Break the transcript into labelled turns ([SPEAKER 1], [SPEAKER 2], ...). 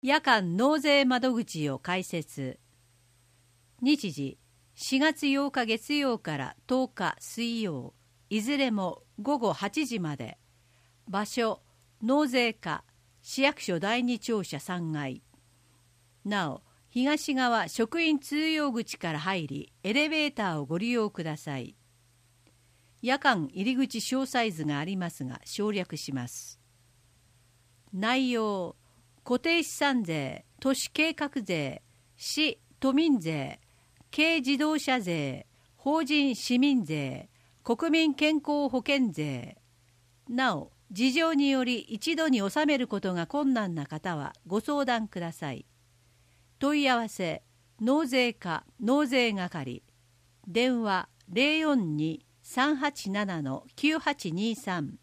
[SPEAKER 1] 夜間納税窓口を開設。日時4月8日月曜から10日水曜、いずれも午後8時まで。場所納税課市役所第二庁舎3階。なお東側職員通用口から入りエレベーターをご利用ください。夜間入り口詳細図がありますが省略します。内容固定資産税、都市計画税、市都民税、軽自動車税、法人市民税、国民健康保険税。なお事情により一度に納めることが困難な方はご相談ください。問い合わせ納税課納税係、電話 042-387-9823